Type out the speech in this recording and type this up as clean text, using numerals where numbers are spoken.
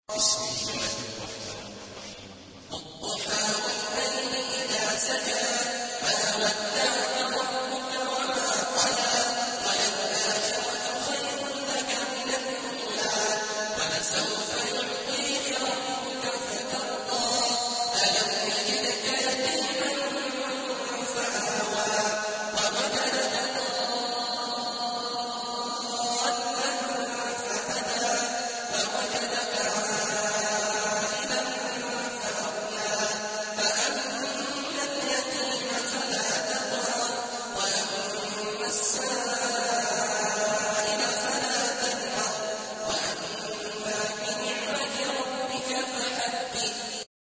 بسم الله الرحمن الرحيم والضحى والليل إذا سجى